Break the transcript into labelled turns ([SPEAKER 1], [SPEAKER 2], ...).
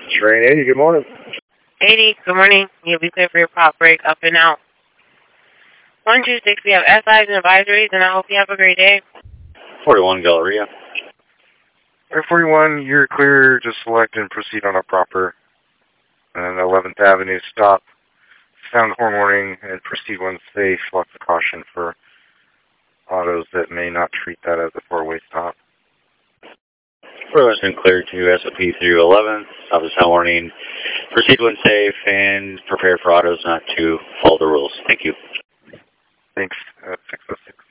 [SPEAKER 1] Train 80, good morning.
[SPEAKER 2] 80, good morning. You'll be clear for your prop break up and out. 126, we have SIs and advisories, and I hope you have a great day.
[SPEAKER 3] 41 Galleria.
[SPEAKER 1] Air 41, you're clear. Just select and proceed on a proper. And 11th Avenue, stop. Sound horn warning and proceed when safe. Lots of caution for autos that may not treat that as a four-way stop.
[SPEAKER 3] Everyone's been cleared to SOP through 11th. Stop the sound warning. Proceed when safe and prepare for autos not to follow the rules. Thank you.
[SPEAKER 1] Thanks. 606.